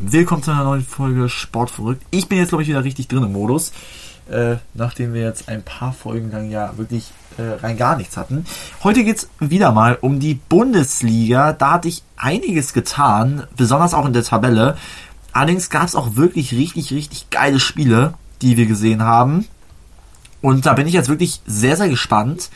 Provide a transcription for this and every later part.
Willkommen zu einer neuen Folge Sportverrückt. Ich bin jetzt, glaube ich, wieder richtig drin im Modus, nachdem wir jetzt ein paar Folgen lang ja wirklich rein gar nichts hatten. Heute geht es wieder mal um die Bundesliga. Da hatte ich einiges getan, besonders auch in der Tabelle. Allerdings gab es auch wirklich richtig geile Spiele, die wir gesehen haben. Und da bin ich jetzt wirklich sehr, sehr gespannt,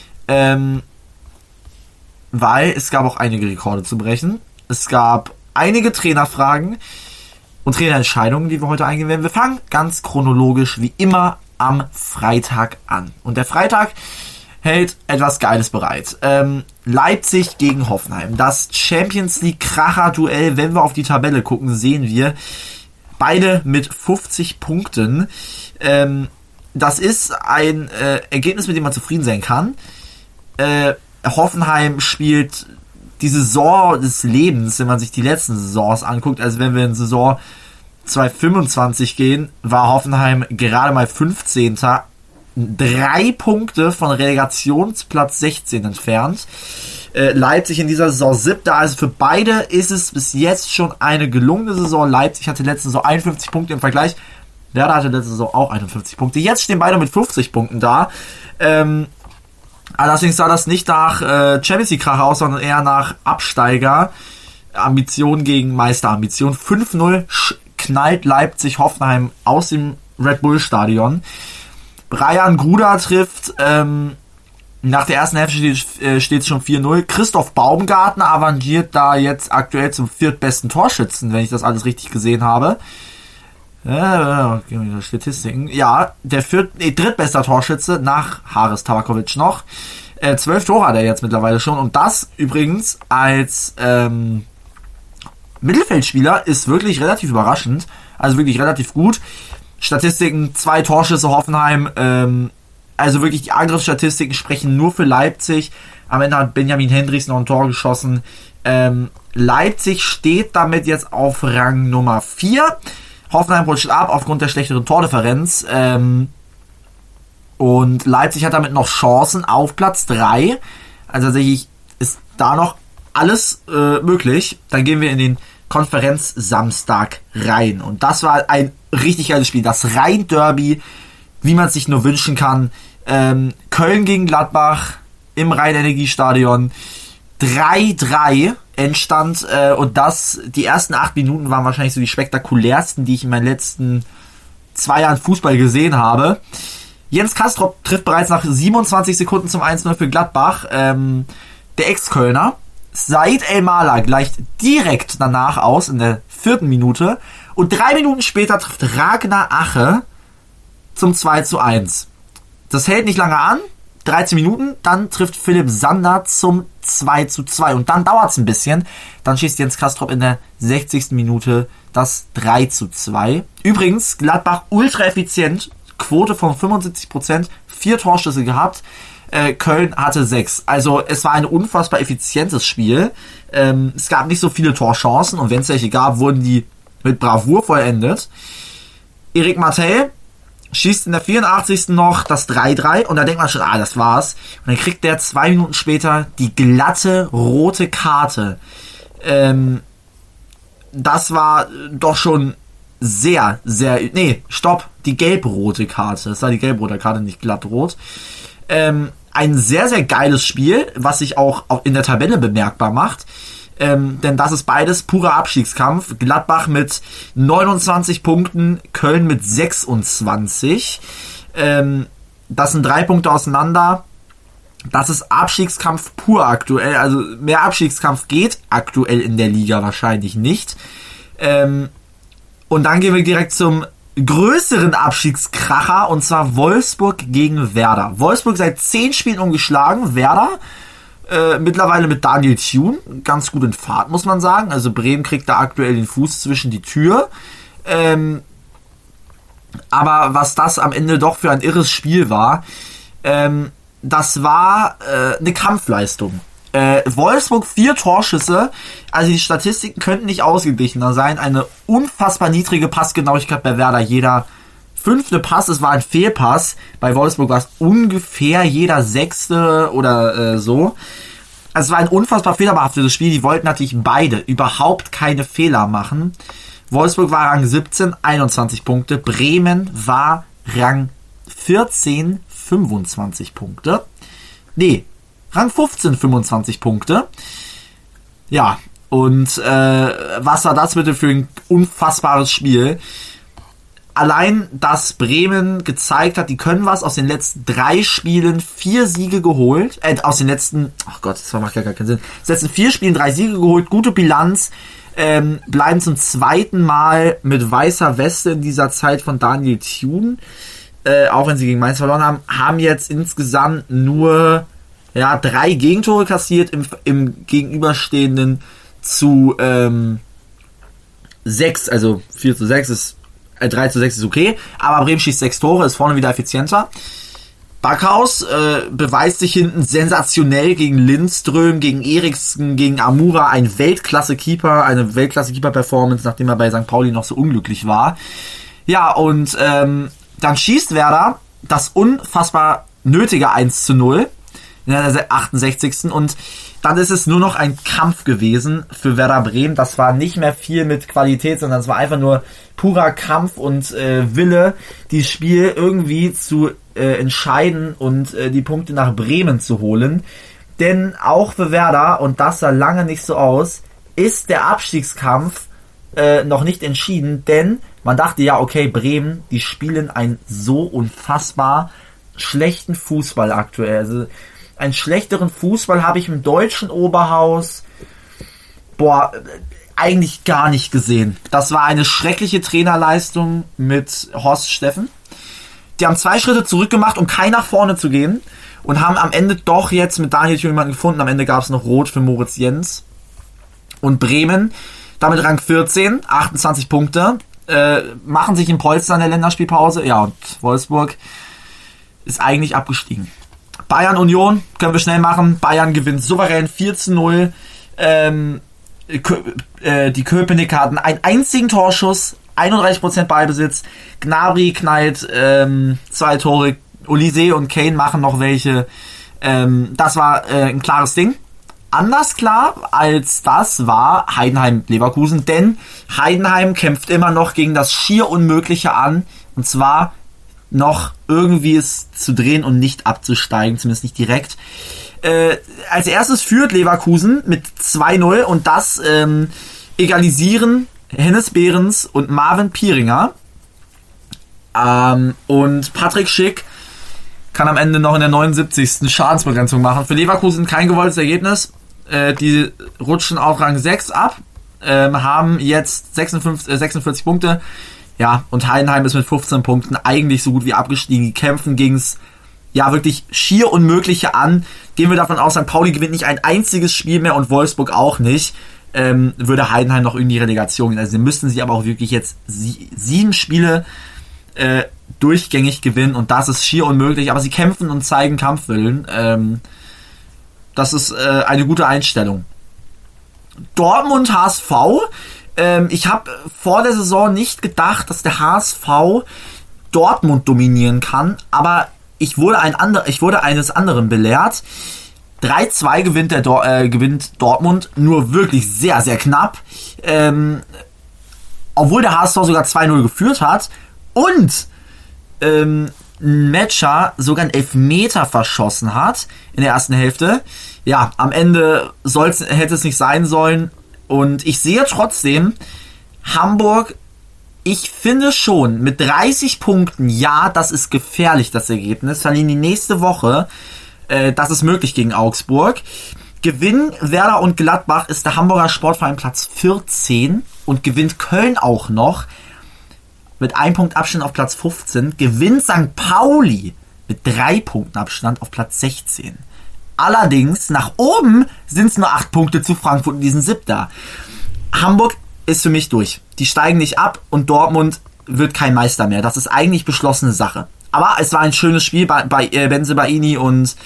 weil es gab auch einige Rekorde zu brechen. Es gab einige Trainerfragen und Trainerentscheidungen, die wir heute eingehen werden. Wir fangen ganz chronologisch wie immer am Freitag an. Und der Freitag hält etwas Geiles bereit. Leipzig gegen Hoffenheim. Das Champions League Kracher-Duell, wenn wir auf die Tabelle gucken, sehen wir beide mit 50 Punkten. Das ist ein Ergebnis, mit dem man zufrieden sein kann. Hoffenheim spielt die Saison des Lebens, wenn man sich die letzten Saisons anguckt. Also wenn wir in Saison 2025 gehen, war Hoffenheim gerade mal 15. 3 Punkte von Relegationsplatz 16 entfernt. Leipzig in dieser Saison 7. Also für beide ist es bis jetzt schon eine gelungene Saison. Leipzig hatte letzte Saison 51 Punkte im Vergleich. Werder hatte letzte Saison auch 51 Punkte. Jetzt stehen beide mit 50 Punkten da. Allerdings sah das nicht nach Champions League Kracher aus, sondern eher nach Absteiger. Ambition gegen Meisterambition. 5-0 knallt Leipzig Hoffenheim aus dem Red Bull Stadion. Brian Gruda trifft. Nach der ersten Hälfte steht es schon 4-0. Christoph Baumgartner avanciert da jetzt aktuell zum viertbesten Torschützen, wenn ich das alles richtig gesehen habe. Statistiken. Ja, der drittbester Torschütze nach Haris Tabakovic noch. 12 Tore hat er jetzt mittlerweile schon. Und das übrigens als Mittelfeldspieler ist wirklich relativ überraschend. Also wirklich relativ gut. Statistiken, 2 Torschüsse Hoffenheim. Also wirklich die Angriffsstatistiken sprechen nur für Leipzig. Am Ende hat Benjamin Hendricks noch ein Tor geschossen. Leipzig steht damit jetzt auf Rang Nummer 4. Hoffenheim rutscht ab aufgrund der schlechteren Tordifferenz. Und Leipzig hat damit noch Chancen auf Platz 3. Also tatsächlich ist da noch alles möglich. Dann gehen wir in den Konferenz-Samstag rein. Und das war ein richtig geiles Spiel. Das Rhein-Derby, wie man es sich nur wünschen kann. Köln gegen Gladbach im Rhein-Energiestadion. 3-3 Endstand, und die ersten 8 Minuten waren wahrscheinlich so die spektakulärsten, die ich in meinen letzten 2 Jahren Fußball gesehen habe. Jens Kastrop trifft bereits nach 27 Sekunden zum 1-0 für Gladbach. Der Ex-Kölner. Said El-Mala gleicht direkt danach aus in der 4. Minute. Und 3 Minuten später trifft Ragnar Ache zum 2-1. Das hält nicht lange an. 13 Minuten, dann trifft Philipp Sander zum 2-2. Und dann dauert es ein bisschen. Dann schießt Jens Kastrop in der 60. Minute das 3-2. Übrigens, Gladbach ultra effizient. Quote von 75%. 4 Torschüsse gehabt. Köln hatte 6. Also es war ein unfassbar effizientes Spiel. Es gab nicht so viele Torchancen. Und wenn es welche gab, wurden die mit Bravour vollendet. Erik Martel schießt in der 84. noch das 3-3 und da denkt man schon, das war's. Und dann kriegt der 2 Minuten später die glatte rote Karte. Das war doch schon sehr, sehr... Nee, stopp, die gelb-rote Karte. Das war die gelb-rote Karte, nicht glatt-rot. Ein sehr, sehr geiles Spiel, was sich auch in der Tabelle bemerkbar macht. Denn das ist beides purer Abstiegskampf. Gladbach mit 29 Punkten, Köln mit 26. Das sind 3 Punkte auseinander. Das ist Abstiegskampf pur aktuell. Also mehr Abstiegskampf geht aktuell in der Liga wahrscheinlich nicht. Und dann gehen wir direkt zum größeren Abstiegskracher, und zwar Wolfsburg gegen Werder. Wolfsburg seit 10 Spielen ungeschlagen. Werder mittlerweile mit Daniel Thune ganz gut in Fahrt, muss man sagen. Also Bremen kriegt da aktuell den Fuß zwischen die Tür. Aber was das am Ende doch für ein irres Spiel war, das war eine Kampfleistung. Wolfsburg 4 Torschüsse, also die Statistiken könnten nicht ausgeglichener sein. Eine unfassbar niedrige Passgenauigkeit bei Werder. Jeder 5. Pass, es war ein Fehlpass. Bei Wolfsburg war es ungefähr jeder 6. oder so. Also es war ein unfassbar fehlerbehaftetes Spiel. Die wollten natürlich beide überhaupt keine Fehler machen. Wolfsburg war Rang 17, 21 Punkte. Bremen war Rang 14, 25 Punkte. Rang 15, 25 Punkte. Ja, und was war das bitte für ein unfassbares Spiel? Allein, dass Bremen gezeigt hat, die können was, aus den letzten 3 Spielen 4 Siege geholt, aus den letzten, das macht ja gar keinen Sinn, aus den letzten 4 Spielen 3 Siege geholt, gute Bilanz, bleiben zum zweiten Mal mit weißer Weste in dieser Zeit von Daniel Thune, auch wenn sie gegen Mainz verloren haben jetzt insgesamt nur 3 Gegentore kassiert im gegenüberstehenden zu 6, also 4:6 ist 3:6 ist okay, aber Bremen schießt 6 Tore, ist vorne wieder effizienter. Backhaus beweist sich hinten sensationell gegen Lindström, gegen Eriksen, gegen Amura, ein Weltklasse-Keeper, eine Weltklasse-Keeper-Performance, nachdem er bei St. Pauli noch so unglücklich war. Ja, und dann schießt Werder das unfassbar nötige 1:0 in der 68. Und dann ist es nur noch ein Kampf gewesen für Werder Bremen. Das war nicht mehr viel mit Qualität, sondern es war einfach nur purer Kampf und Wille, dieses Spiel irgendwie zu entscheiden und die Punkte nach Bremen zu holen. Denn auch für Werder, und das sah lange nicht so aus, ist der Abstiegskampf noch nicht entschieden, denn man dachte ja, okay, Bremen, die spielen einen so unfassbar schlechten Fußball aktuell. Also einen schlechteren Fußball habe ich im deutschen Oberhaus eigentlich gar nicht gesehen. Das war eine schreckliche Trainerleistung mit Horst Steffen. Die haben 2 Schritte zurück gemacht, um kein nach vorne zu gehen, und haben am Ende doch jetzt mit Daniel Thune jemanden gefunden. Am Ende gab es noch Rot für Moritz Jens. Und Bremen, damit Rang 14, 28 Punkte, machen sich im Polster in der Länderspielpause. Ja, und Wolfsburg ist eigentlich abgestiegen. Bayern Union, können wir schnell machen. Bayern gewinnt souverän 4:0. Die Köpenicker hatten einen einzigen Torschuss, 31% Ballbesitz. Gnabry knallt 2 Tore. Olise und Kane machen noch welche. Das war ein klares Ding. Anders klar als das war Heidenheim-Leverkusen, denn Heidenheim kämpft immer noch gegen das schier Unmögliche an, und zwar noch irgendwie es zu drehen und nicht abzusteigen, zumindest nicht direkt. Als erstes führt Leverkusen mit 2:0, und das egalisieren Hennes Behrens und Marvin Pieringer. Und Patrick Schick kann am Ende noch in der 79. Schadensbegrenzung machen. Für Leverkusen kein gewolltes Ergebnis. Die rutschen auf Rang 6 ab, haben jetzt 46 Punkte. Ja, und Heidenheim ist mit 15 Punkten eigentlich so gut wie abgestiegen. Die kämpfen gegen's wirklich schier Unmögliche an. Gehen wir davon aus, St. Pauli gewinnt nicht ein einziges Spiel mehr und Wolfsburg auch nicht. Würde Heidenheim noch in die Relegation gehen. Also sie müssten sie aber auch wirklich jetzt 7 Spiele durchgängig gewinnen, und das ist schier unmöglich. Aber sie kämpfen und zeigen Kampfwillen. Das ist eine gute Einstellung. Dortmund HSV. Ich habe vor der Saison nicht gedacht, dass der HSV Dortmund dominieren kann, aber ich wurde eines anderen belehrt. 3:2 gewinnt Dortmund, nur wirklich sehr, sehr knapp. Obwohl der HSV sogar 2:0 geführt hat und Metscher sogar einen Elfmeter verschossen hat in der ersten Hälfte. Ja, am Ende hätte es nicht sein sollen. Und ich sehe trotzdem, Hamburg, ich finde schon, mit 30 Punkten, ja, das ist gefährlich, das Ergebnis. Verlieren die nächste Woche, das ist möglich gegen Augsburg. Gewinnen Werder und Gladbach, ist der Hamburger Sportverein Platz 14 und gewinnt Köln auch noch mit 1 Punkt Abstand auf Platz 15. Gewinnt St. Pauli mit 3 Punkten Abstand auf Platz 16. Allerdings, nach oben sind es nur 8 Punkte zu Frankfurt und diesen 7. Hamburg ist für mich durch. Die steigen nicht ab und Dortmund wird kein Meister mehr. Das ist eigentlich beschlossene Sache. Aber es war ein schönes Spiel bei Bensebaini und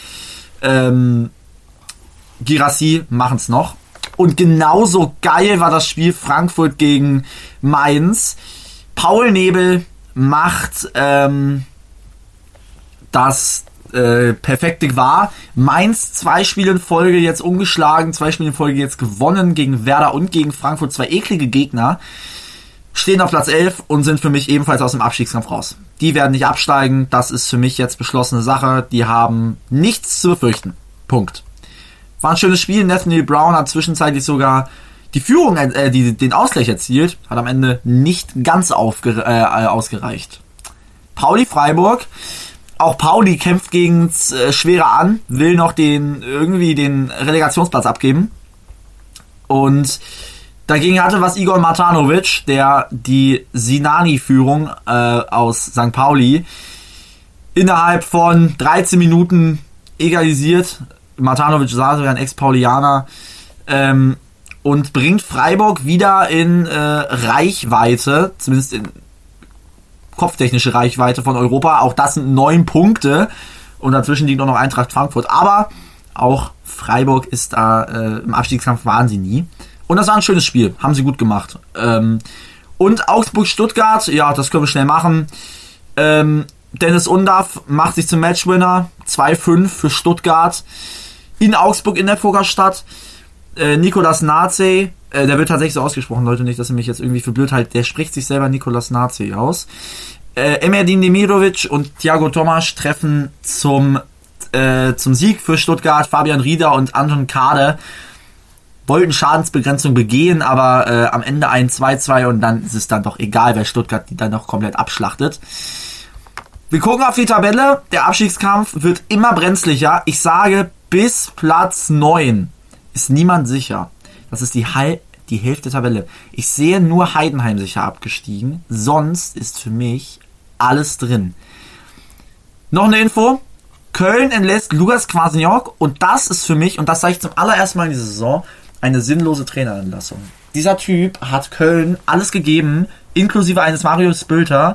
Girassi machen es noch. Und genauso geil war das Spiel Frankfurt gegen Mainz. Paul Nebel macht das perfekte war. Mainz 2 Spiele in Folge jetzt umgeschlagen, 2 Spiele in Folge jetzt gewonnen gegen Werder und gegen Frankfurt, 2 eklige Gegner. stehen auf Platz 11 und sind für mich ebenfalls aus dem Abstiegskampf raus. Die werden nicht absteigen, das ist für mich jetzt beschlossene Sache. Die haben nichts zu befürchten. Punkt. War ein schönes Spiel. Nathaniel Brown hat zwischenzeitlich sogar die Führung, den Ausgleich erzielt, hat am Ende nicht ganz ausgereicht. Pauli Freiburg. Auch Pauli kämpft gegen Schwere an, will noch den Relegationsplatz abgeben. Und dagegen hatte was Igor Matanovic, der die Sinani-Führung aus St. Pauli innerhalb von 13 Minuten egalisiert. Matanovic sah sogar ein Ex-Paulianer und bringt Freiburg wieder in Reichweite, zumindest in kopftechnische Reichweite von Europa. Auch das sind 9 Punkte und dazwischen liegt noch Eintracht Frankfurt. Aber auch Freiburg ist da im Abstiegskampf, waren sie nie. Und das war ein schönes Spiel, haben sie gut gemacht. Und Augsburg-Stuttgart, ja, das können wir schnell machen. Dennis Undaff macht sich zum Matchwinner, 2-5 für Stuttgart in Augsburg in der Fuggerstadt. Nicolas Naze, der wird tatsächlich so ausgesprochen, Leute, nicht, dass ihr mich jetzt irgendwie für blöd haltet, der spricht sich selber Nicolas Naze aus. Emerdin Demirovic und Thiago Tomasch treffen zum Sieg für Stuttgart. Fabian Rieder und Anton Kade wollten Schadensbegrenzung begehen, aber am Ende ein 2-2 und dann ist es dann doch egal, wer Stuttgart die dann noch komplett abschlachtet. Wir gucken auf die Tabelle. Der Abstiegskampf wird immer brenzlicher. Ich sage, bis Platz 9 ist niemand sicher. Das ist die Hälfte der Tabelle. Ich sehe nur Heidenheim sicher abgestiegen. Sonst ist für mich alles drin. Noch eine Info. Köln entlässt Lukas Kwasniok und das ist für mich, und das sage ich zum allerersten Mal in dieser Saison, eine sinnlose Trainerentlassung. Dieser Typ hat Köln alles gegeben, inklusive eines Marius Bülter,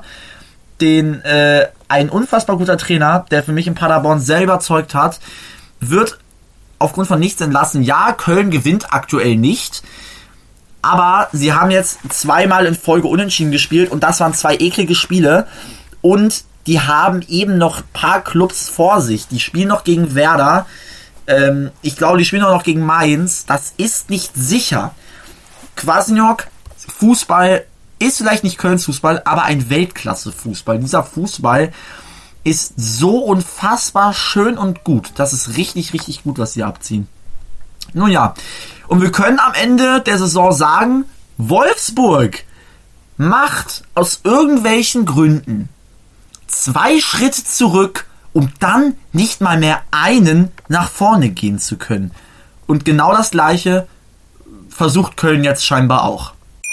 ein unfassbar guter Trainer, der für mich in Paderborn sehr überzeugt hat, wird aufgrund von nichts entlassen. Ja, Köln gewinnt aktuell nicht, aber sie haben jetzt 2-mal in Folge unentschieden gespielt und das waren 2 eklige Spiele und die haben eben noch ein paar Clubs vor sich. Die spielen noch gegen Werder. Ich glaube, die spielen auch noch gegen Mainz. Das ist nicht sicher. Kwasniok, Fußball ist vielleicht nicht Kölns Fußball, aber ein Weltklasse-Fußball. Dieser Fußball ist so unfassbar schön und gut. Das ist richtig, richtig gut, was sie abziehen. Nun ja, und wir können am Ende der Saison sagen, Wolfsburg macht aus irgendwelchen Gründen 2 Schritte zurück, um dann nicht mal mehr einen nach vorne gehen zu können. Und genau das Gleiche versucht Köln jetzt scheinbar auch.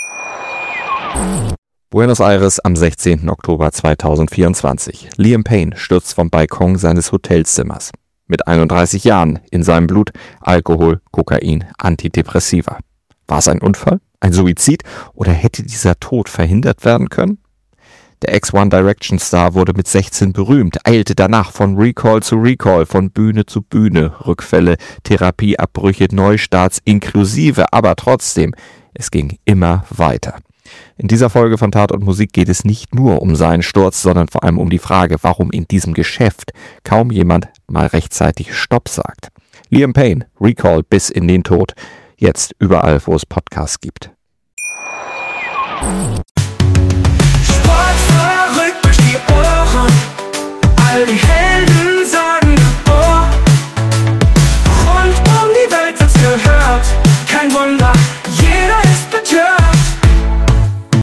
Buenos Aires am 16. Oktober 2024. Liam Payne stürzt vom Balkon seines Hotelzimmers. Mit 31 Jahren in seinem Blut Alkohol, Kokain, Antidepressiva. War es ein Unfall, ein Suizid oder hätte dieser Tod verhindert werden können? Der Ex-One Direction Star wurde mit 16 berühmt, eilte danach von Recall zu Recall, von Bühne zu Bühne, Rückfälle, Therapieabbrüche, Neustarts inklusive, aber trotzdem, es ging immer weiter. In dieser Folge von Tatort Musik geht es nicht nur um seinen Sturz, sondern vor allem um die Frage, warum in diesem Geschäft kaum jemand mal rechtzeitig Stopp sagt. Liam Payne, Recall bis in den Tod, jetzt überall, wo es Podcasts gibt. Sportverrückt durch die Ohren, all die Helden sagen Geboren. Rund um die Welt wird's gehört, kein Wunder, jeder ist betört.